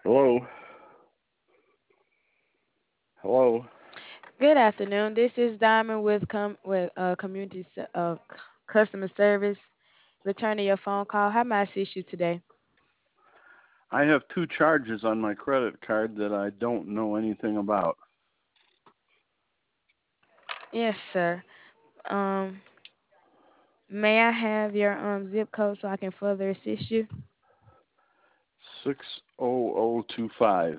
Hello? Hello? Good afternoon. This is Diamond with customer service. Returning your phone call. How may I assist you today? I have two charges on my credit card that I don't know anything about. Yes, sir. Um, may I have your zip code so I can further assist you? 60025.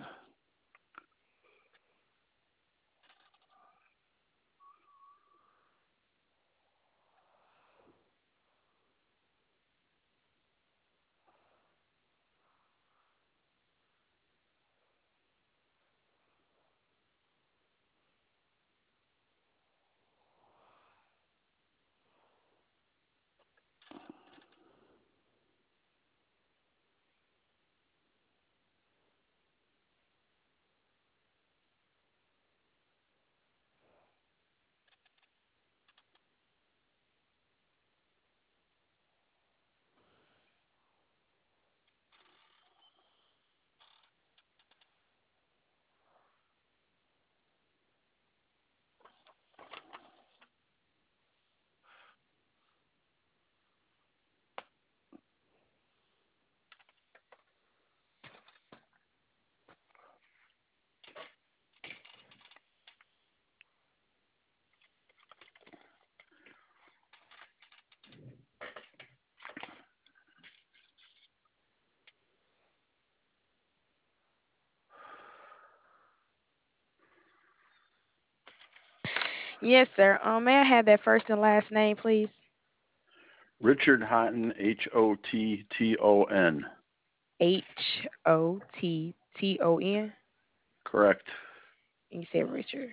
Yes, sir. May I have that first and last name, please? Richard Houghton, Hotton. Hotton. Correct. You said Richard.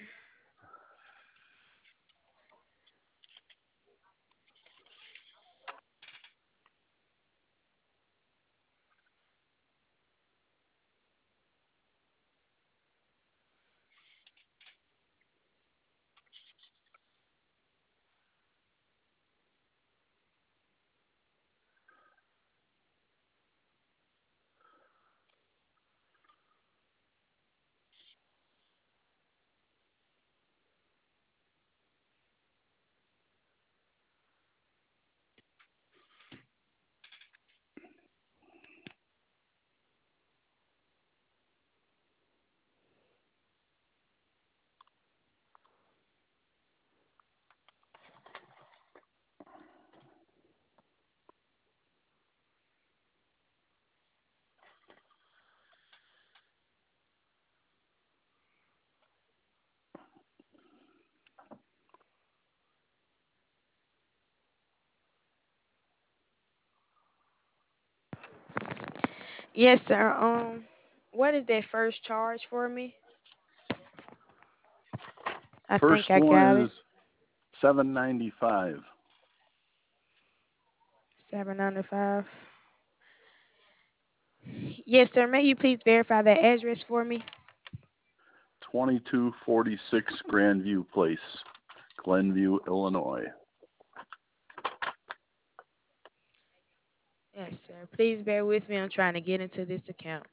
Yes, sir. What is that first charge for me? I think First I got one it. is 795. 795. Yes, sir. May you please verify that address for me? 2246 Grandview Place, Glenview, Illinois. Yes, sir. Please bear with me. I'm trying to get into this account.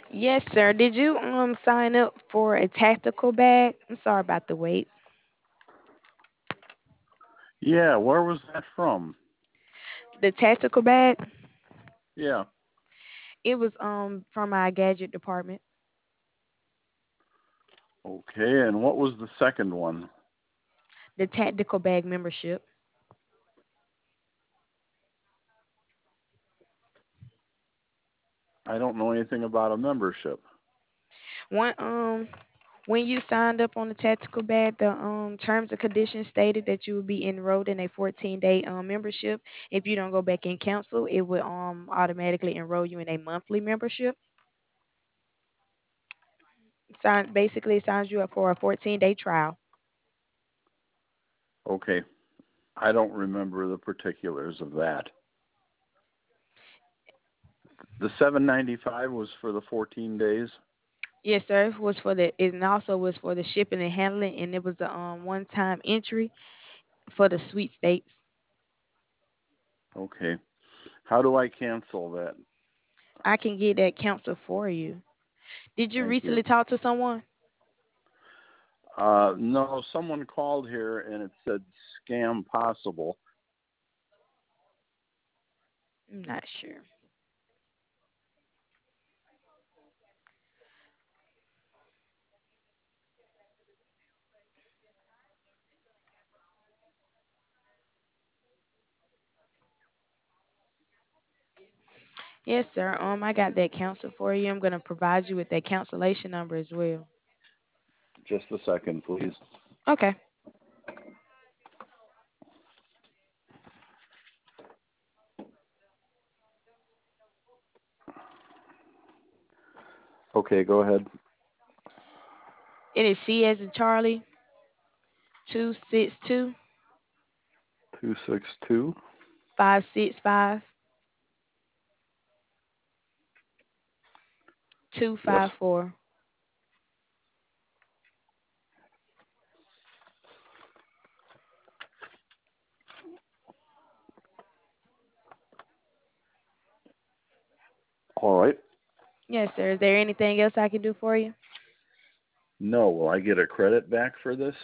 Yes, sir. Did you sign up for a tactical bag? I'm sorry about the wait. Yeah, where was that from? The tactical bag, Yeah. it was from our gadget department. Okay, and what was the second one? The tactical bag membership. I don't know anything about a membership. One when you signed up on the tactical bag, the terms and conditions stated that you would be enrolled in a 14-day membership. If you don't go back and cancel, it would automatically enroll you in a monthly membership. Basically signs you up for a 14-day trial. Okay, I don't remember the particulars of that. The 795 was for the 14 days. Yes, sir. It was for the it and also was for the shipping and handling, and it was a one-time entry for the sweepstakes. Okay. How do I cancel that? I can get that counseled for you. Did you Thank you. recently talk to someone? No, someone called here and it said scam possible. I'm not sure. Yes, sir. I got that counsel for you. I'm gonna provide you with that cancellation number as well. Just a second, please. Okay. Okay, go ahead. It is C as in Charlie 262 262. 565 Yes. 254. All right. Yes, sir. Is there anything else I can do for you? No, will I get a credit back for this?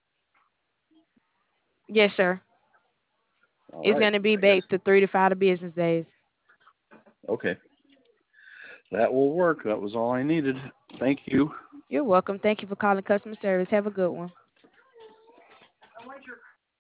Yes, sir. All It's right. gonna be I guess. back to 3 to 5 business days. Okay. That will work. That was all I needed. Thank you. You're welcome. Thank you for calling customer service. Have a good one.